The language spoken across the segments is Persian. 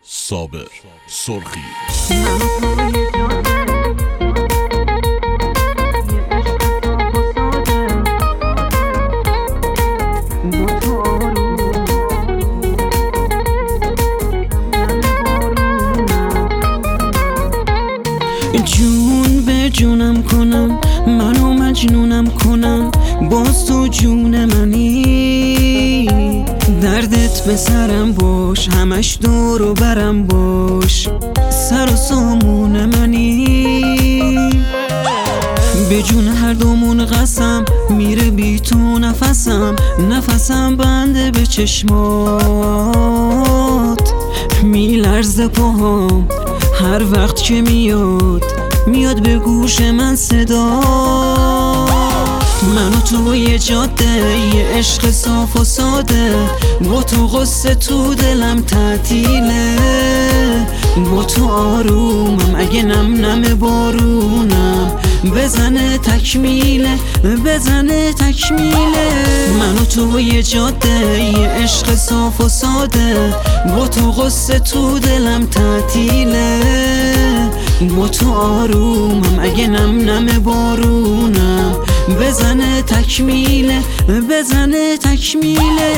صابر سرخی. جون به جونم کنم، منو مجنونم کنم، باز تو جون منی. دردت به سرم باش، همش دور و برم باش، سر و سامون منی. به جون هر دومون قسم، میره بی تو نفسم، نفسم بنده به چشمات. میلرزه پاهام هر وقت که میاد به گوش من صدا. من و تو یه جاده، یه عشق صاف و ساده، با تو غصه تو دلم تعطیله، با تو آرومم اگه نم بارونم بزنه تکمیله، بزنه تکمیله. من و تو یه جاده، یه عشق صاف و ساده، با تو غصه تو دلم تعطیله، با تو آرومم اگه نم بارونم بزنه تکمیله، بزنه تکمیله.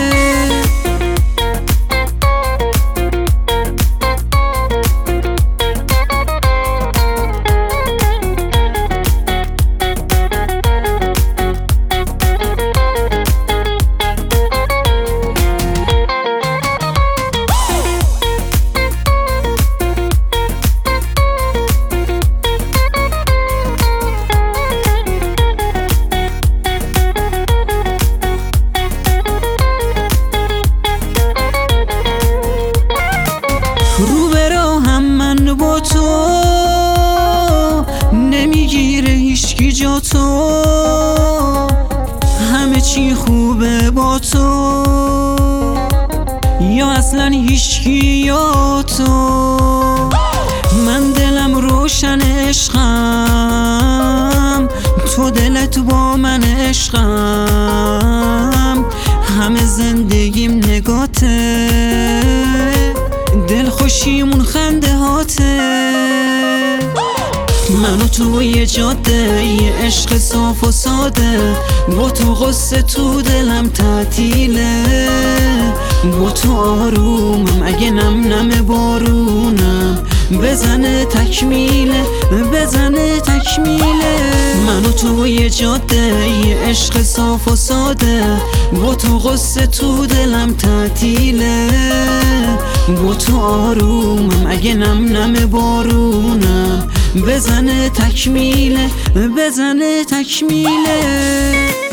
رو به راهم من با تو، نمیگیره هیچکی جا تو، همه چی خوبه با تو، یا اصلا هیچکی یا تو. من دلم روشن عشقم، تو دلت با من عشقم، همه زندگیم نگاته، دل خوشیمون خنده هاته. من و تو یه جاده، یه عشق صاف و ساده، با تو غصه تو دلم تعطیله، با تو آرومم اگه نم بارونم بزنه تکمیله، بزنه تکمیله. من و تو یه جاده، یه عشق صاف و ساده، با تو غصه تو دلم تعطیله، با تو آرومم اگه نم بارونم بزنه تکمیله، بزنه تکمیله.